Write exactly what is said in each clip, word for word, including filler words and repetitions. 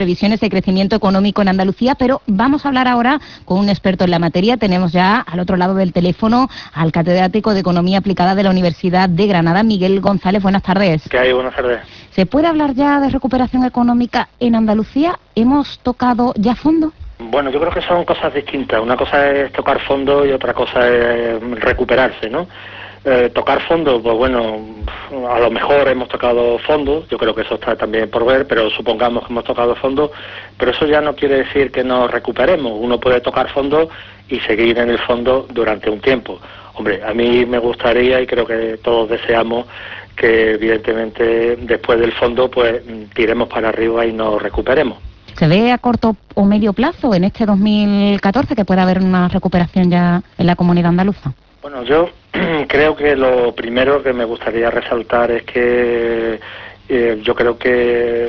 previsiones de crecimiento económico en Andalucía, pero vamos a hablar ahora con un experto en la materia. Tenemos ya al otro lado del teléfono al catedrático de Economía Aplicada de la Universidad de Granada, Miguel González. Buenas tardes. ¿Qué hay? Buenas tardes. ¿Se puede hablar ya de recuperación económica en Andalucía? ¿Hemos tocado ya fondo? Bueno, yo creo que son cosas distintas. Una cosa es tocar fondo y otra cosa es recuperarse, ¿no? Eh, tocar fondo, pues bueno, a lo mejor hemos tocado fondo, yo creo que eso está también por ver, pero supongamos que hemos tocado fondo, pero eso ya no quiere decir que nos recuperemos. Uno puede tocar fondo y seguir en el fondo durante un tiempo. Hombre, a mí me gustaría, y creo que todos deseamos, que evidentemente después del fondo pues tiremos para arriba y nos recuperemos. ¿Se ve a corto o medio plazo en este dos mil catorce que pueda haber una recuperación ya en la comunidad andaluza? Bueno, yo creo que lo primero que me gustaría resaltar es que eh, yo creo que,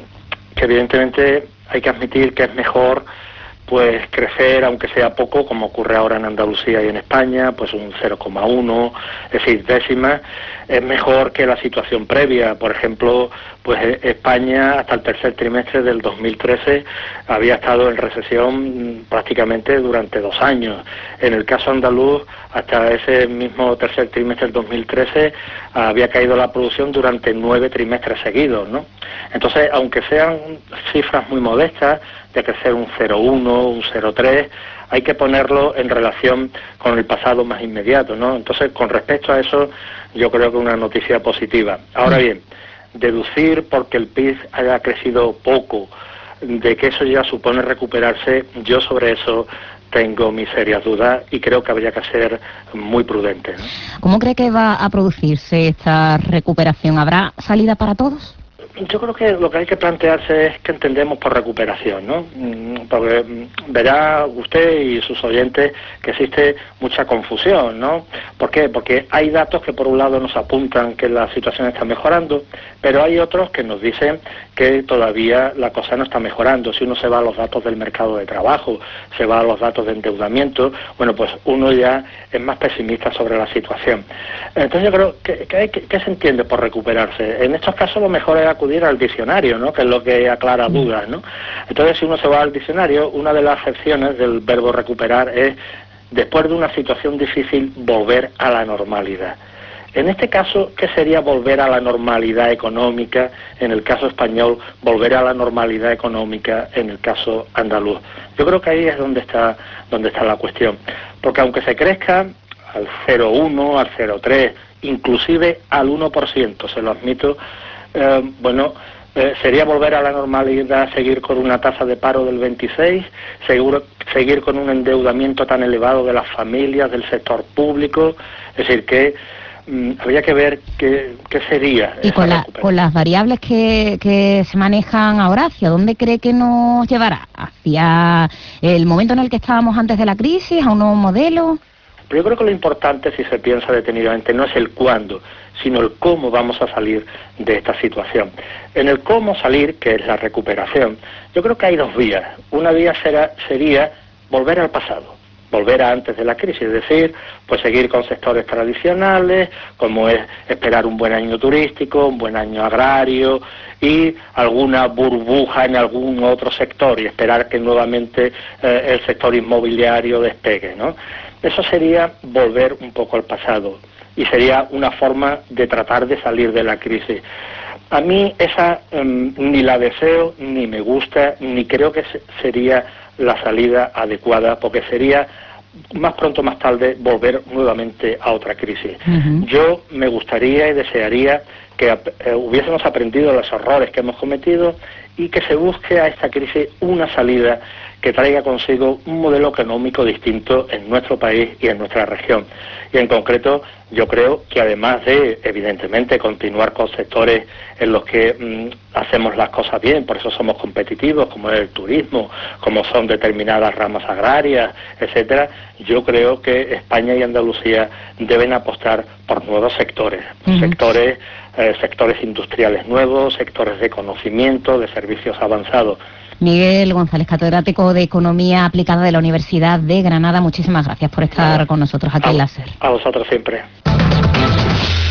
que evidentemente hay que admitir que es mejor pues crecer, aunque sea poco, como ocurre ahora en Andalucía y en España, pues un cero coma uno, es decir, décimas, es mejor que la situación previa. Por ejemplo, pues España hasta el tercer trimestre del dos mil trece había estado en recesión prácticamente durante dos años. En el caso andaluz, hasta ese mismo tercer trimestre del dos mil trece había caído la producción durante nueve trimestres seguidos, ¿no? Entonces, aunque sean cifras muy modestas, de crecer un cero coma uno, un cero coma tres, hay que ponerlo en relación con el pasado más inmediato, ¿no? Entonces, con respecto a eso, yo creo que una noticia positiva. Ahora bien, deducir porque el P I B haya crecido poco, de que eso ya supone recuperarse, yo sobre eso tengo mis serias dudas y creo que habría que ser muy prudente, ¿no? ¿Cómo cree que va a producirse esta recuperación? ¿Habrá salida para todos? Yo creo que lo que hay que plantearse es qué entendemos por recuperación, ¿no? Porque verá usted y sus oyentes que existe mucha confusión, ¿no? ¿Por qué? Porque hay datos que por un lado nos apuntan que la situación está mejorando, pero hay otros que nos dicen que todavía la cosa no está mejorando. Si uno se va a los datos del mercado de trabajo, se va a los datos de endeudamiento, bueno, pues uno ya es más pesimista sobre la situación. Entonces yo creo que, que, hay, que, que se entiende por recuperarse. En estos casos lo mejor es acudir al diccionario, ¿no? Que es lo que aclara dudas, ¿no? Entonces, si uno se va al diccionario, una de las acepciones del verbo recuperar es, después de una situación difícil, volver a la normalidad. En este caso, ¿qué sería volver a la normalidad económica? En el caso español, volver a la normalidad económica en el caso andaluz. Yo creo que ahí es donde está, donde está la cuestión. Porque aunque se crezca al cero coma uno, al cero coma tres, inclusive al uno por ciento, se lo admito, Eh, bueno, eh, sería volver a la normalidad, seguir con una tasa de paro del veintiséis, seguro, seguir con un endeudamiento tan elevado de las familias, del sector público, es decir, que mm, habría que ver qué, qué sería. Y con, la, con las variables que, que se manejan ahora, ¿hacia dónde cree que nos llevará? ¿Hacia el momento en el que estábamos antes de la crisis, a un nuevo modelo? Pero yo creo que lo importante, si se piensa detenidamente, no es el cuándo, sino el cómo vamos a salir de esta situación. En el cómo salir, que es la recuperación, yo creo que hay dos vías. Una vía será, sería volver al pasado, volver a antes de la crisis, es decir, pues seguir con sectores tradicionales, como es esperar un buen año turístico, un buen año agrario y alguna burbuja en algún otro sector y esperar que nuevamente eh, el sector inmobiliario despegue, ¿no? Eso sería volver un poco al pasado y sería una forma de tratar de salir de la crisis. A mí esa um, ni la deseo, ni me gusta, ni creo que se sería la salida adecuada, porque sería más pronto o más tarde volver nuevamente a otra crisis. Uh-huh. Yo me gustaría y desearía que eh, hubiésemos aprendido los errores que hemos cometido y que se busque a esta crisis una salida que traiga consigo un modelo económico distinto en nuestro país y en nuestra región. Y en concreto, yo creo que además de, evidentemente, continuar con sectores en los que mmm, hacemos las cosas bien, por eso somos competitivos, como es el turismo, como son determinadas ramas agrarias, etcétera, yo creo que España y Andalucía deben apostar por nuevos sectores, uh-huh. sectores, eh, sectores industriales nuevos, sectores de conocimiento, de servicios avanzados. Miguel González, catedrático de Economía Aplicada de la Universidad de Granada, muchísimas gracias por estar con nosotros aquí a, en la SER. A vosotros siempre.